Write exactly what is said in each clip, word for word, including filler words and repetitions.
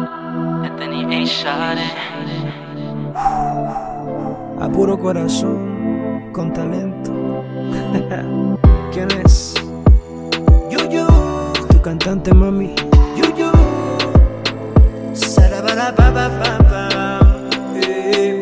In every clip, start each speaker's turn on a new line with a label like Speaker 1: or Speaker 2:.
Speaker 1: Anthony A. Shade.
Speaker 2: A puro corazón, con talento. ¿Quién es?
Speaker 3: Yuyu,
Speaker 2: Tu cantante, mami.
Speaker 3: Yuyu, Sarabara-ba-ba-ba-ba. Eh.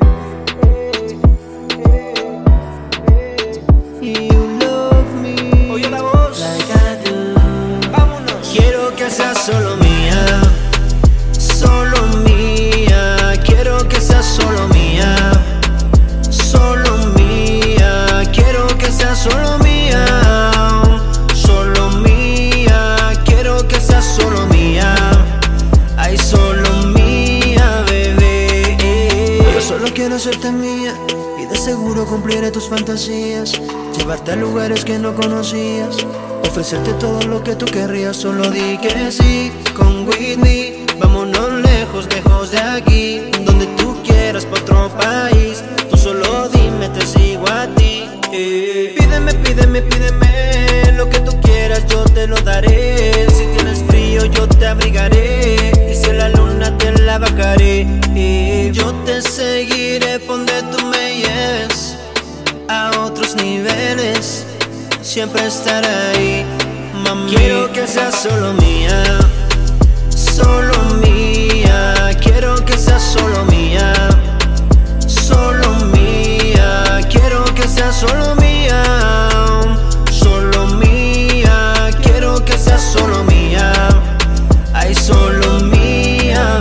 Speaker 3: You love me. Oye la voz.
Speaker 1: Like I do.
Speaker 3: Vámonos. Quiero que seas solo mía, solo mía. Quiero que seas solo mía, solo mía. Quiero que seas solo mía, solo mía. Quiero que seas solo mía. Ay, solo mía, bebé. Yo solo quiero serte mía y de seguro cumpliré tus fantasías. Llevarte a lugares que no conocías, ofrecerte todo lo que tú querrías. Solo di que sí, con With Me. Vámonos lejos, lejos de aquí, donde tú quieras, pa' otro país. Tú solo dime, te sigo a ti. eh. Pídeme, pídeme, pídeme lo que tú quieras, yo te lo daré. Si tienes frío, yo te abrigaré, y si la luna te la bajaré. eh. Yo te seguiré por donde tú me lleves, a otros niveles, siempre estar ahí, mami. Quiero que seas solo mía, solo mía. Quiero que seas solo mía, solo mía. Quiero que seas solo mía, solo mía. Quiero que seas solo mía. Ay, solo mía,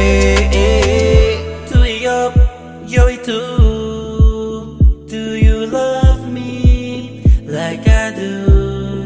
Speaker 3: bebé.
Speaker 1: Tú y yo, yo y tú. Do you love me like I do?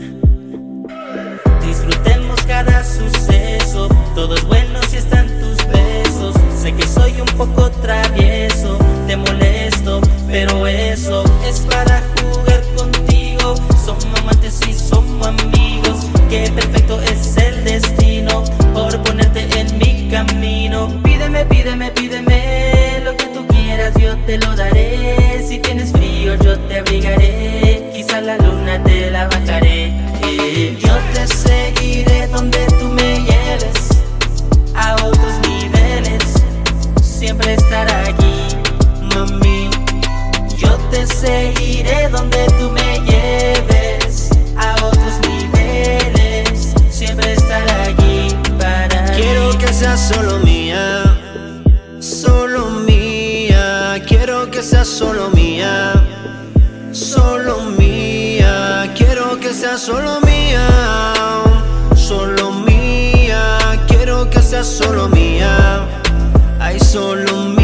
Speaker 1: Disfrutemos cada suceso, todo es bueno si están tus besos. Sé que soy un poco travieso, te molesto, pero eso es para jugar contigo. Somos amantes y somos amigos, qué perfecto es el destino por ponerte en mi camino. Pídeme, pídeme, pídeme lo que tú quieras, yo te lo daré. Si tienes frío, yo te abrigaré, quizá la luna te la bajaré. Eh, Yo te seguiré donde tú me lleves, a otros niveles, siempre estar aquí,
Speaker 3: Mami,
Speaker 1: yo te seguiré donde tú me lleves, a otros niveles, siempre estar aquí para
Speaker 3: quiero
Speaker 1: mí.
Speaker 3: que seas solo mía, solo mía. Quiero que seas solo mía, solo mía. Quiero que seas solo mía, solo mía. Quiero que seas solo mía. Ay, solo mía.